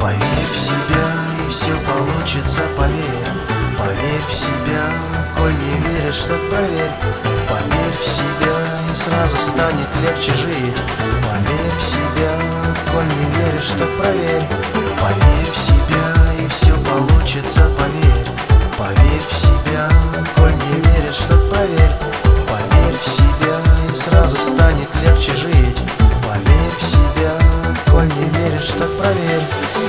Поверь в себя, и все получится, поверь. Поверь в себя, коль не веришь, так проверь. Поверь в себя, и сразу станет легче жить. Поверь в себя, коль не веришь, так проверь. Поверь в себя, и все получится, поверь. Поверь в себя, коль не веришь, так проверь. Поверь в себя, и сразу станет легче жить. Поверь в себя, коль не веришь, так проверь.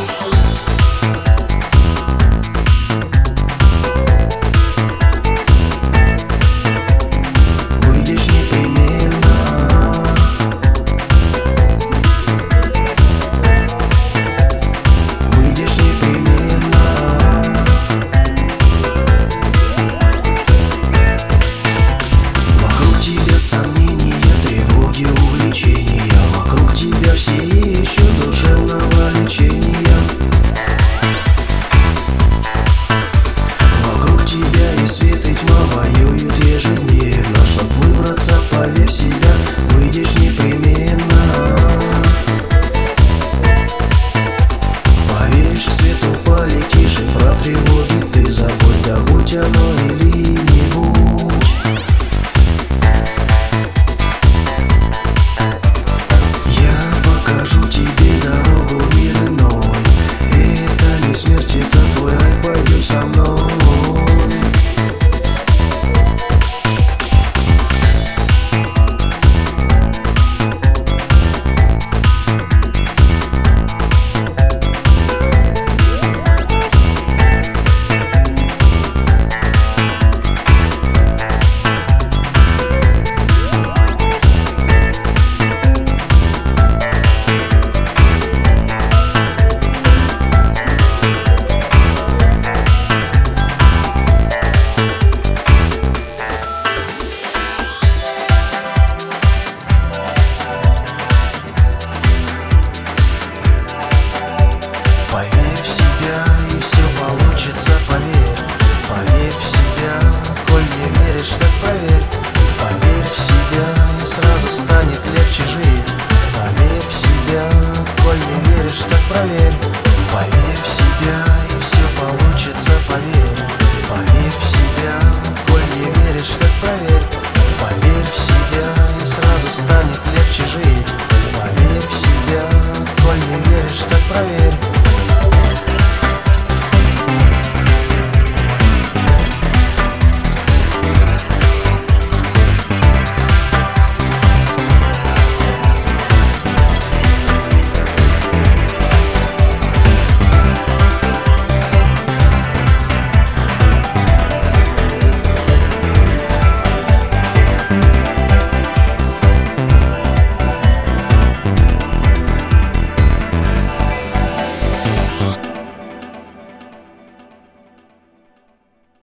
Поверь в себя, выйдешь непременно. Поверишь, к свету полетишь, и про тревоги ты забудь, да будь оно